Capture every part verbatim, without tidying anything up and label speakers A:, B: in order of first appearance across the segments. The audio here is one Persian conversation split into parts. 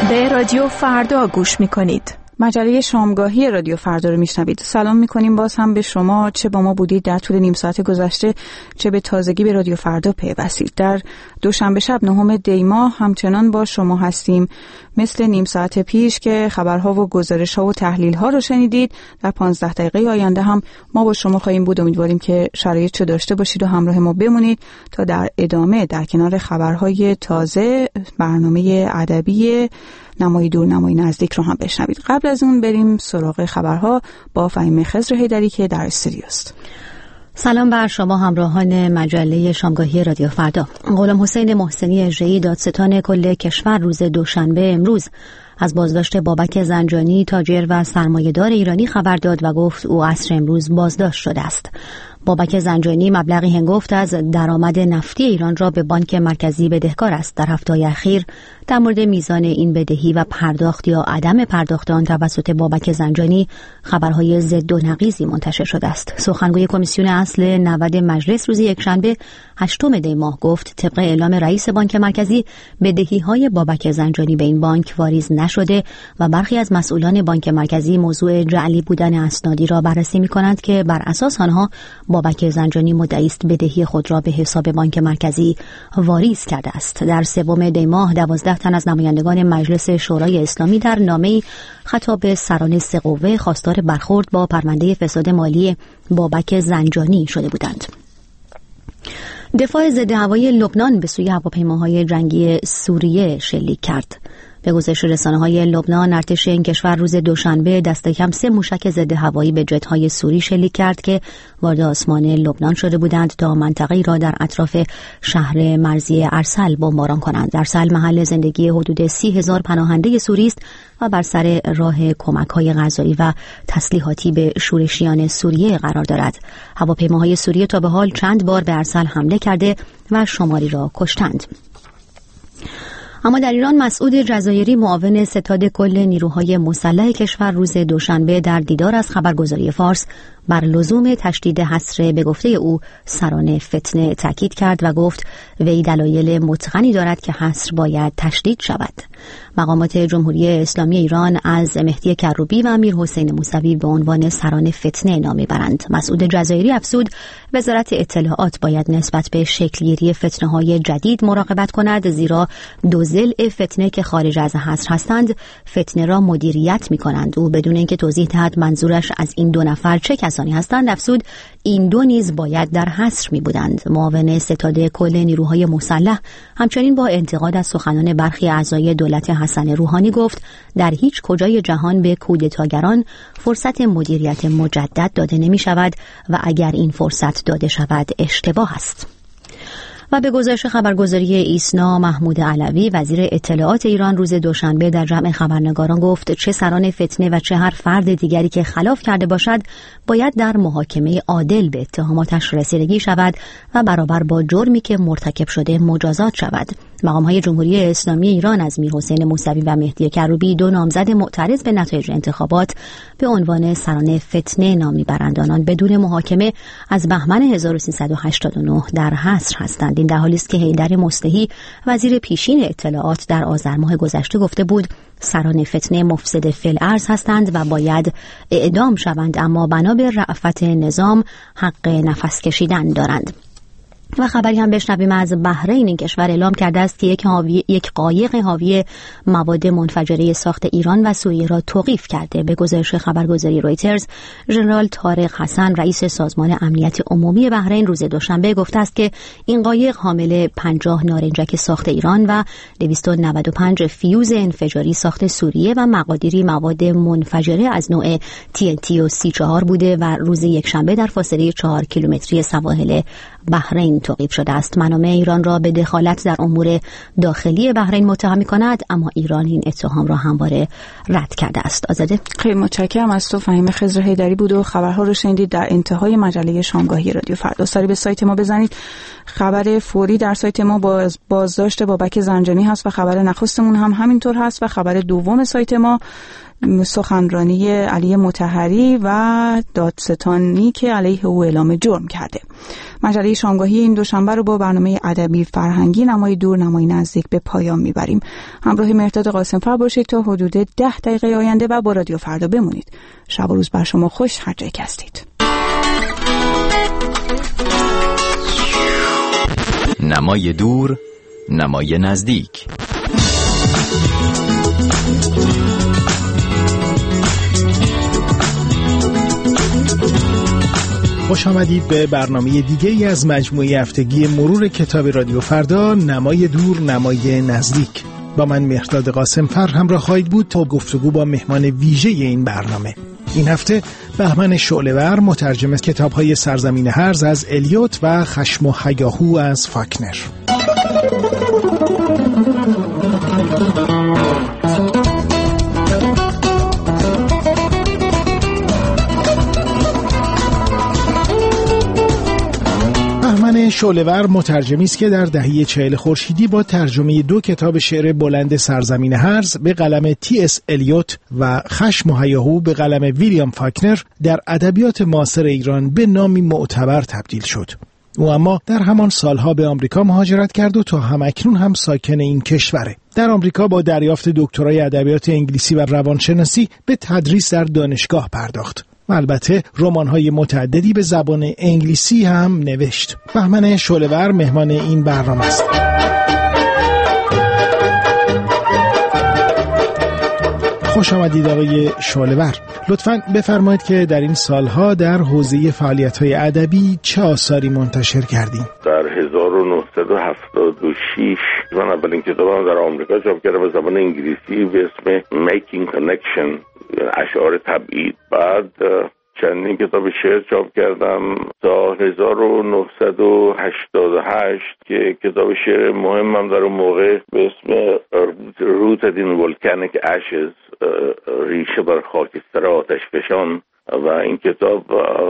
A: به رادیو فردا گوش میکنید.
B: مجله شامگاهی رادیو فردا رو میشنوید. سلام میکنیم باز هم به شما، چه با ما بودید در طول نیم ساعت گذشته، چه به تازگی به رادیو فردا پیوستید. در دوشنبه شب نهم دی ماه همچنان با شما هستیم، مثل نیم ساعت پیش که خبرها و گزارش‌ها و تحلیل‌ها رو شنیدید. در پانزده دقیقه آینده هم ما با شما خواهیم بود. امیدواریم که شرایط چه داشته باشید و همراه ما بمونید تا در ادامه در کنار خبرهای تازه برنامه ادبی نمای دور نمای نزدیک رو هم بشنوید. قبل از اون بریم سراغ خبرها با فهیمه خضر حیدری که در استودیو است.
C: سلام بر شما همراهان مجله شامگاهی رادیو فردا. غلام حسین محسنی اژه‌ای دادستان کل کشور روز دوشنبه امروز از بازداشت بابک زنجانی تاجر و سرمایه‌دار ایرانی خبر داد و گفت او عصر امروز بازداشت شده است. بابک زنجانی مبلغی هنگفت از درآمد نفتی ایران را به بانک مرکزی بدهکار است. در هفته‌های اخیر در مورد میزان این بدهی و پرداخت یا عدم پرداخت آن توسط بابک زنجانی خبرهای ضد و نقیضی منتشر شده است. سخنگوی کمیسیون اصل نود مجلس روز یکشنبه هشتم دی ماه گفت طبق اعلام رئیس بانک مرکزی بدهی‌های بابک زنجانی به این بانک واریز نشده و برخی از مسئولان بانک مرکزی موضوع جعلی بودن اسنادی را بررسی می‌کنند که بر اساس آنها بابک زنجانی مدعی است بدهی خود را به حساب بانک مرکزی واریز کرده است. در سوم دی ماه دوازده تن از نمایندگان مجلس شورای اسلامی در نامه‌ای خطاب به سران سه قوه خواستار برخورد با پرونده فساد مالی بابک زنجانی شده بودند. دفاع ضد هوایی لبنان به سوی هواپیماهای جنگی سوریه شلیک کرد. به گزارش رسانه‌های لبنان، ارتش این کشور روز دوشنبه دست کم سه موشک ضد هوایی به جت‌های سوری شلیک کرد که وارد آسمان لبنان شده بودند تا منطقه‌ای را در اطراف شهر مرزی ارسل بمباران کنند. ارسل محل زندگی حدود سی هزار پناهنده سوری است و بر سر راه کمک‌های غذایی و تسلیحاتی به شورشیان سوریه قرار دارد. هواپیماهای سوریه تا به حال چند بار به ارسل حمله کرده و شماری را کشتند. اما در ایران مسعود جزایری معاون ستاد کل نیروهای مسلح کشور روز دوشنبه در دیدار از خبرگزاری فارس بر لزوم تشدید حصر به گفته او سران فتنه تاکید کرد و گفت وی دلایل متقنی دارد که حصر باید تشدید شود. مقامات جمهوری اسلامی ایران از مهدی کروبی و امیر حسین موسوی به عنوان سران فتنه نام میبرند. مسعود جزایری افزود وزارت اطلاعات باید نسبت به شکلگیری فتنه‌های جدید مراقبت کند، زیرا دو ضلع فتنه که خارج از حصر هستند فتنه را مدیریت می‌کنند. او بدون اینکه توضیح دهد منظورش از این دو نفر چه کسانی هستند افزود این دو نیز باید در حصر می‌بودند. معاون ستاد کل نیروهای مسلح همچنین با انتقاد از سخنان برخی اعضای دولت حسن روحانی گفت در هیچ کجای جهان به کودتاگران فرصت مدیریت مجدد داده نمی شود و اگر این فرصت داده شود اشتباه است. و به گزارش خبرگزاری ایسنا، محمود علوی وزیر اطلاعات ایران روز دوشنبه در جمع خبرنگاران گفت چه سران فتنه و چه هر فرد دیگری که خلاف کرده باشد باید در محاکمه عادل به اتهاماتش رسیدگی شود و برابر با جرمی که مرتکب شده مجازات شود. مقام‌های جمهوری اسلامی ایران از میر حسین موسوی و مهدی کروبی دو نامزد معترض به نتایج انتخابات به عنوان سران فتنه نام می‌برند. آنان بدون محاکمه از بهمن هزار و سیصد و هشتاد و نه در حصر هستند. این در حالی است که حیدر مصلحی وزیر پیشین اطلاعات در آذر ماه گذشته گفته بود سران فتنه مفسد فی‌الارض هستند و باید اعدام شوند، اما بنا به رأفت نظام حق نفس کشیدن دارند. و خبری هم بشنویم از بحرین. این کشور اعلام کرده است که یک حاوی یک قایق حاوی مواد منفجره ساخت ایران و سوریه را توقیف کرده. به گزارش خبرگزاری رویترز، ژنرال طارق حسن رئیس سازمان امنیت عمومی بحرین روز دوشنبه گفته است که این قایق حامل پنجاه نارنجک ساخت ایران و دویست و نود و پنج فیوز انفجاری ساخت سوریه و مقادیری مواد منفجره از نوع تی ان تی و سی چهار بوده و روز یکشنبه در فاصله چهار کیلومتری سواحل بحرین توقیف شده است. منابع ایران را به دخالت در امور داخلی بحرین متهم می‌کند، اما ایران این اتهام را همواره رد کرده است. آزاده،
B: خیلی متشکرم از تو. فهیمه خضر حیدری بود و خبرها رو شنیدید در انتهای مجله شامگاهی رادیو فردا. سری به سایت ما بزنید. خبر فوری در سایت ما باز بازداشت بابک زنجانی هست و خبر نخستمون هم همینطور هست و خبر دوم سایت ما سخنرانی علی مطهری و دادستانی که علیه او اعلام جرم کرده. مجله شامگاهی این دوشنبه رو با برنامه ادبی فرهنگی نمای دور نمای نزدیک به پایان میبریم. همراه مهرداد قاسمفر باشید تا حدود ده دقیقه آینده و با رادیو فردا بمونید. شب و روز بر شما خوش هر جایی که هستید.
D: نمای دور نمای نزدیک.
E: خوش آمدید به برنامه دیگه ای از مجموعه هفتگی مرور کتاب رادیو فردا، نمای دور نمای نزدیک. با من مهرداد قاسمفر همراه خواهید بود تا گفتگو با مهمان ویژه این برنامه. این هفته بهمن شعله‌ور مترجم کتاب‌های سرزمین هرز از الیوت و خشم و هیاهو از فاکنر. بهمن شعله‌ور مترجمی است که در دهه چهل خورشیدی با ترجمه دو کتاب شعر بلند سرزمین هرز به قلم تی اس الیوت و خشم و هیاهو به قلم ویلیام فاکنر در ادبیات معاصر ایران به نامی معتبر تبدیل شد. او اما در همان سالها به آمریکا مهاجرت کرد و تا همکنون هم ساکن این کشوره. در آمریکا با دریافت دکترای ادبیات انگلیسی و روانشناسی به تدریس در دانشگاه پرداخت و البته رمان‌های متعددی به زبان انگلیسی هم نوشت. بهمن شعله‌ور مهمان این برنامه است. خوش آمدید آقای شعله‌ور. لطفاً بفرمایید که در این سالها در حوزه فعالیت‌های ادبی چه آثاری منتشر کردین؟
F: در هزار و نهصد و هفتاد و شش من اولین کتابم در آمریکا چاپ کردم به زبان انگلیسی به اسم Making Connection، اشعار تبعید. بعد چندین کتاب شعر چاپ کردم تا هزار و نهصد و هشتاد و هشت که کتاب شعر مهمم در اون موقع به اسم Rooted in Volcanic Ashes، ریشه بر خاکستر آتشفشان، و این کتاب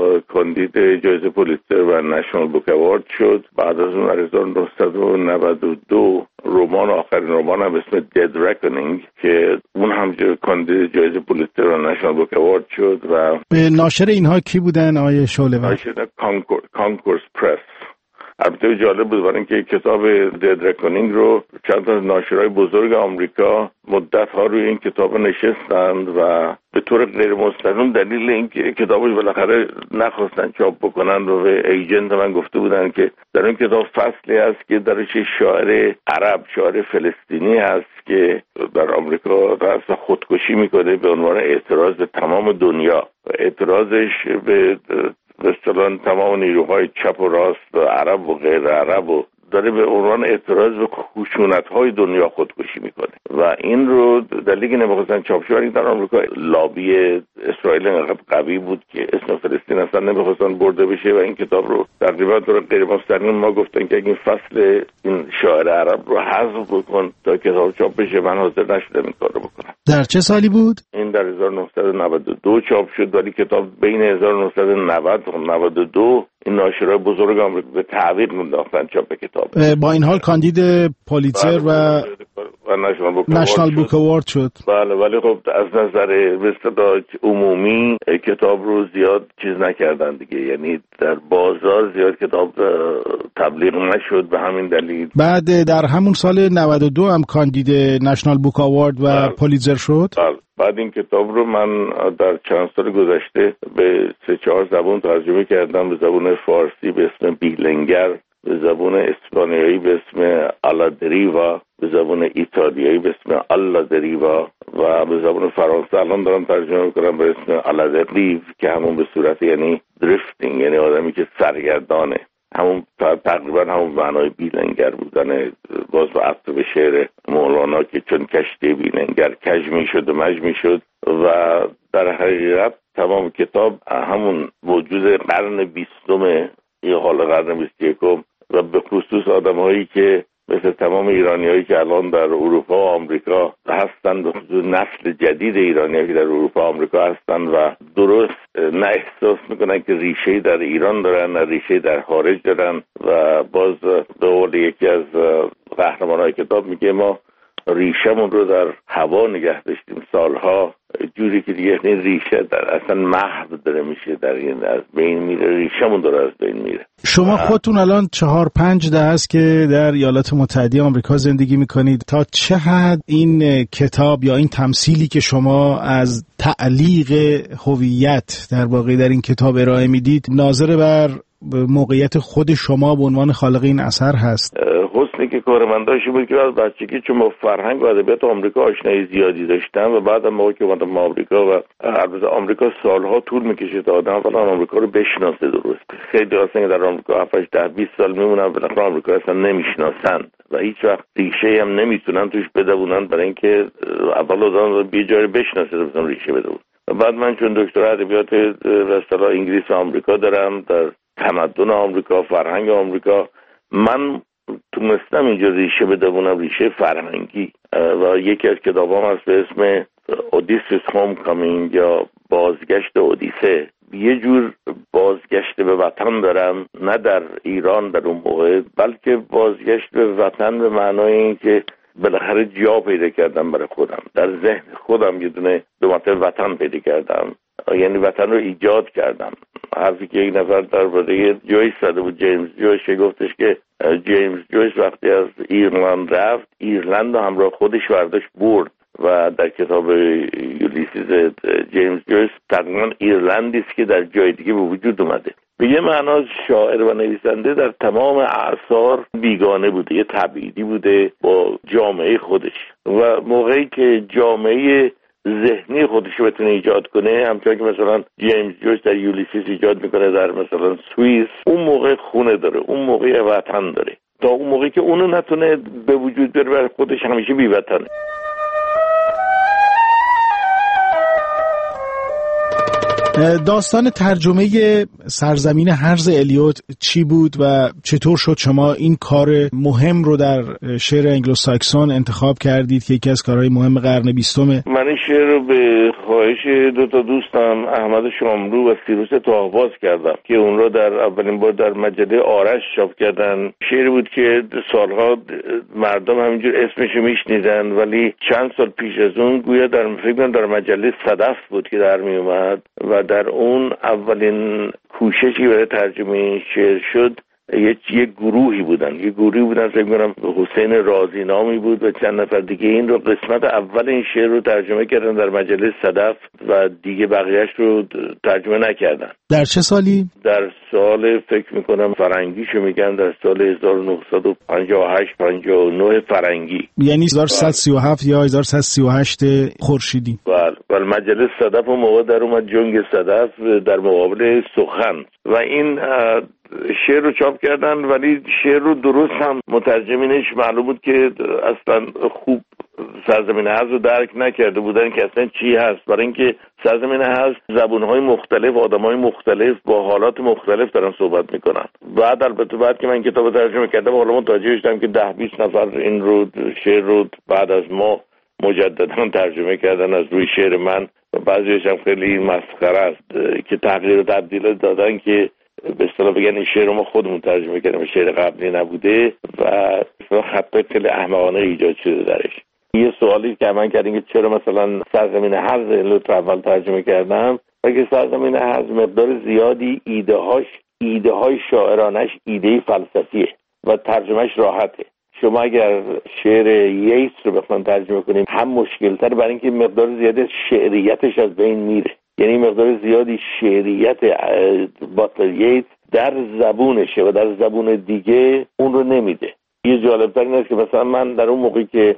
F: کاندید جایزه پولیتزر و نشنال بوک اوارد شد. بعد از اون هزار و نهصد و نود و دو رمان، آخرین رمانم به اسم Dead Reckoning که اون هم کاندید جایزه پولیتزر و نشنال بوک اوارد شد. و
E: به ناشر اینها کی بودن آقای شعله‌ور؟
F: ناشر کانکورس پرس. البته جالب بود برای اینکه کتاب Dead Reckoning رو چند تا ناشرای بزرگ آمریکا مدت ها روی این کتاب نشستند و به طور غیر مستقیم دلیل اینکه کتابش بالاخره نخواستن چاپ بکنن و به ایجنت من گفته بودن که در این کتاب فصلی هست که درش شاعر عرب، شاعر فلسطینی هست که در آمریکا قصد خودکشی میکنه به عنوان اعتراض به تمام دنیا. اعتراضش به به اصطلاح تمام نیروهای چپ و راست و عرب و غیر عرب و داره به عنوان اعتراض به خشونت‌های دنیا خودکشی میکنه و این رو دلیلی که نمیخواستن چاپ شه در آمریکا لابی اسرائیل انقدر قوی بود که اسم فلسطین اصلا نمیخواستن برده بشه و این کتاب رو تقریبا طور غیر مستقیم ما گفتن که این فصل این شاعر عرب رو حذف بکن تا کتاب چاپ بشه. من حاضر نشدم این کار رو بکنم.
E: در چه سالی بود؟
F: این در هزار و نهصد و نود و دو چاپ شد، ولی کتاب بین هزار و نهصد و نود و نود و دو این ناشرای بزرگ آمریکا به تعویق انداختن چاپ کتاب.
E: با این حال کاندید پولیتزر و
F: و
E: نشنال بوک اوارد شد.
F: بله، ولی خب از نظر اصطلاح عمومی کتاب رو زیاد چیز نکردن دیگه، یعنی در بازار زیاد کتاب تبلیغ نشد به همین دلیل.
E: بعد در همون سال نود و دو هم کاندید نشنال بوک اوارد و بله. پولیتزر شد.
F: بله. بعد این کتاب رو من در چند سال گذشته به سه چهار زبان ترجمه کردم، به زبان فارسی به اسم بیلنگر، به زبان اسپانیایی به اسم آلا دریوا، به زبان ایتالیایی به اسم آلا دریوا و به زبان فرانسه الان دارم ترجمه میکنم به اسم آلا دریو که همون به صورت یعنی درفتینگ، یعنی آدمی که سرگردانه، همون تقریبا همون معنای بیلنگر بودن. باز با عطف به شعر مولانا که چون کشتی بیلنگر کج میشد و مج میشد و در حقیقت تمام کتاب همون موجود قرن بیستم یا حال قرن بیست و یکم و به خصوص آدم هایی که مثل تمام ایرانی هایی که الان در اروپا و آمریکا هستند، به خصوص نسل جدید ایرانی هایی که در اروپا و آمریکا هستند و درست نه احساس میکنن که ریشه در ایران دارن نه ریشه در خارج دارن و باز به قول یکی از قهرمانای کتاب میگه ما ریشمون رو در هوا نگه داشتیم سالها، جوری که دیگه این ریشه در اصلا محو داره میشه، در این از بین میره، ریشمون داره از بین میره.
E: شما خودتون الان چهار پنج ده است که در ایالات متحده آمریکا زندگی میکنید. تا چه حد این کتاب یا این تمثیلی که شما از تعلیق هویت در واقع در این کتاب ارائه میدید ناظر بر موقعیت خود شما به عنوان خالق این اثر هست؟
F: حسنی که کار من داشته بود که از بچگی چون با فرهنگ و ادبیات آمریکا آشنایی زیادی داشتم و بعدم موقعی که اومدم آمریکا و البته آمریکا سالها طول میکشه تا آدم فلان آمریکا رو بشناسه. درست خیلی اصلا در آمریکا هفت ده بیست سال میمونن بالاخره آمریکا اصلا نمیشناسند و هیچ وقت ریشه هم نمیتونن توش بدونن، برای اینکه اول آدم یه جایی بشناسه بزن ریشه بدون. و بعد من چون دکترا ادبیات به اصطلاح انگلیس و آمریکا دارم، در تمدن آمریکا، فرهنگ آمریکا، من تونستم اینجا ریشه بدونم، ریشه فرهنگی. و یکی از کتابام هست به اسم اودیسیس هوم کامینگ یا بازگشت اودیسه. یه جور بازگشت به وطن دارم، نه در ایران در اون موقع، بلکه بازگشت به وطن به معنای این که بالاخره جا پیدا کردم برای خودم، در ذهن خودم یه دونه دو مرتبه وطن پیدا کردم، یعنی وطن رو ایجاد کردم. حرفی که یک نفر درباره جویس زده بود، جیمز جویس، که گفتش که جیمز جویس وقتی از ایرلند رفت، ایرلند رو همراه خودش برداشت برد و در کتاب یولیسیس جیمز جویس تقریبا ایرلندی است که در جای دیگه به وجود اومده. به یه معنا شاعر و نویسنده در تمام اعصار بیگانه بوده، یه تبعیدی بوده با جامعه خودش و موقعی که جامعه ذهنی خودش بتونه ایجاد کنه، همچنان که مثلا جیمز جویس در یولیسیس ایجاد میکنه در مثلا سوئیس، اون موقع خونه داره، اون موقع وطن داره. تا اون موقعی که اونو نتونه به وجود بیاره برای خودش همیشه بی وطنه.
E: داستان ترجمه سرزمین هرز الیوت چی بود و چطور شد شما این کار مهم رو در شعر انگلو ساکسون انتخاب کردید که یکی از کارهای مهم قرن بیستمه؟
F: من این شعر رو به خواهش دو تا دوستم احمد شاملو و سیروس تاهباز کردم که اون رو در اولین بار در مجله آرش چاپ کردن. شعری بود که سالها مردم همینجور اسمش رو میشنیدن، ولی چند سال پیش از اون گویا در فکر در مجله صدف بود که در می اومد و در اون اولین کوششی برای ترجمه این شعر شد. یه یه گروهی بودن یه گروهی بودن فکر می‌کنم حسین رازی نامی بود و چند نفر دیگه این رو قسمت اول این شعر رو ترجمه کردن در مجله صدف و دیگه بقیه‌اش رو ترجمه نکردن.
E: در چه سالی؟
F: در سال فکر می‌کنم فرنگیشو میگن در سال هزار و نهصد و پنجاه و هشت پنجاه و نه فرنگی،
E: یعنی هزار و سیصد و سی و هفت یا هزار و سیصد و سی و هشت خورشیدی.
F: بله بله. مجله صدف اون موقع در اومد جنگ صدف در مقابل سخن و این شعر رو چاپ کردن، ولی شعر رو درست هم مترجمینش معلوم بود که اصلا خوب سرزمین هرز رو درک نکرده بودن که اصلا چی هست، برای اینکه سرزمین هرز زبونهای مختلف، آدمهای مختلف با حالات مختلف دارن صحبت میکنن. بعد البته بعد که من کتاب ترجمه کردم حالا متوجه شدم که ده بیست نفر این رو شعر رو بعد از ما مجددا ترجمه کردن از روی شعر من و بعضیش هم خیلی مسخره است که تغییر و تبدیل دادن که به اصطلاح بگن این شعر ما خودمون ترجمه کردیم، شعر قبلی نبوده و خطای خیلی احمقانه ایجاد شده درش. یه سوالی که من کردیم که چرا مثلا سرزمین هرز الیوت اول ترجمه کردم، بلکه سرزمین هرز مقدار زیادی ایده هاش ایده های شاعرانش ایده فلسفیه و ترجمهش راحته. شما اگر شعر ییتس رو بخواید ترجمه کنیم هم مشکل تر، برای اینکه مقدار زیادی شعریتش از بین میره، یعنی مقدار زیادی شعریت باتلر ییتس در زبونشه و در زبون دیگه اون رو نمیده. یه جالبتر این است که مثلا من در اون موقعی که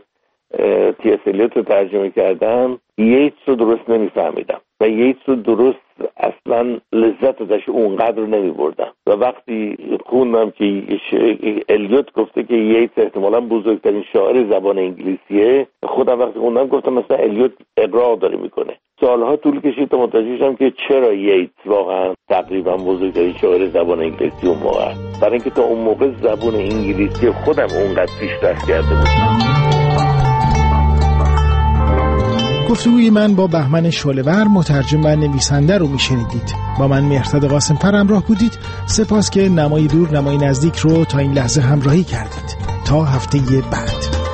F: تی اس الیوت رو ترجمه کردم ییتس رو درست نمیفهمیدم و ییتس رو درست اصلا لذت ازش اونقدر رو نمیبردم و وقتی خوندم که الیوت گفته که ییتس احتمالاً بزرگترین شاعر زبان انگلیسیه، خودم وقتی خوندم گفتم مثلا الیوت اقرار داره میکنه. سالها طول کشید تا متوجه شدم که چرا ییتس واقعا تقریبا بزرگترین شاعر زبان انگلیسی اون موقع، برای اینکه تا اون موقع زبان انگلیسی خودم اونقدر پیشرفت کرده بود.
E: گفتگوی من با بهمن شعله‌ور مترجم و نویسنده رو میشنیدید. با من مهرداد قاسم‌فر همراه بودید. سپاس که نمای دور نمای نزدیک رو تا این لحظه همراهی کردید. تا هفته بعد.